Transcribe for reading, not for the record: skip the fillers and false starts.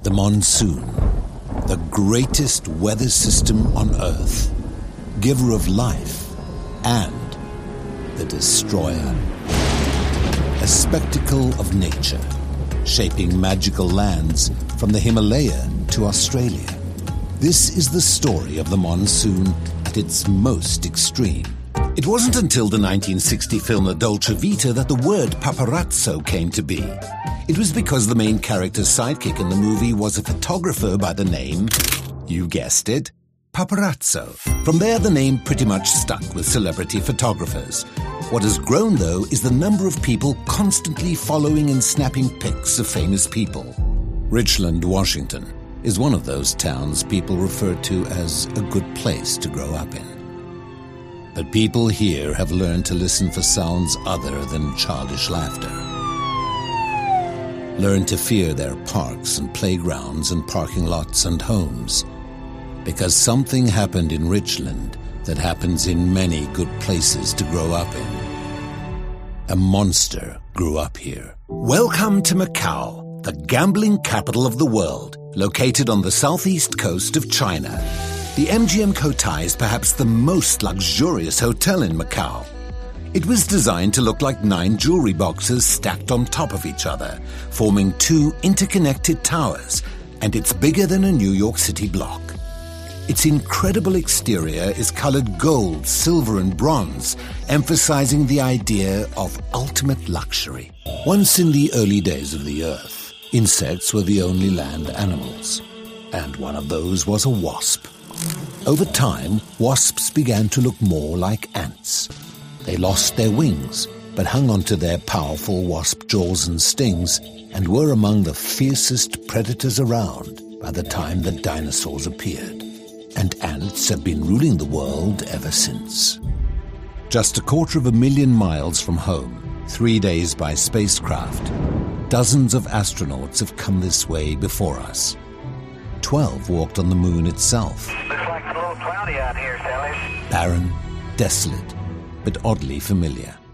The monsoon, the greatest weather system on Earth, giver of life and the destroyer. A spectacle of nature, shaping magical lands from the Himalaya to Australia. This is the story of the monsoon at its most extreme. It wasn't until the 1960 film La Dolce Vita that the word paparazzo came to be. It was because the main character's sidekick in the movie was a photographer by the name, you guessed it, paparazzo. From there, the name pretty much stuck with celebrity photographers. What has grown, though, is the number of people constantly following and snapping pics of famous people. Richland, Washington, is one of those towns people refer to as a good place to grow up in. But people here have learned to listen for sounds other than childish laughter. Learn to fear their parks and playgrounds and parking lots and homes. Because something happened in Richland that happens in many good places to grow up in. A monster grew up here. Welcome to Macau, the gambling capital of the world, located on the southeast coast of China. The MGM Cotai is perhaps the most luxurious hotel in Macau. It was designed to look like 9 jewelry boxes stacked on top of each other, forming 2 interconnected towers, and it's bigger than a New York City block. Its incredible exterior is colored gold, silver, and bronze, emphasizing the idea of ultimate luxury. Once in the early days of the Earth, insects were the only land animals, and one of those was a wasp. Over time, wasps began to look more like ants. They lost their wings, but hung onto their powerful wasp jaws and stings, and were among the fiercest predators around by the time the dinosaurs appeared. And ants have been ruling the world ever since. Just 250,000 miles from home, 3 days by spacecraft, dozens of astronauts have come this way before us. 12 walked on the moon itself. Looks like it's a little cloudy out here, Sally. Barren, desolate, but oddly familiar.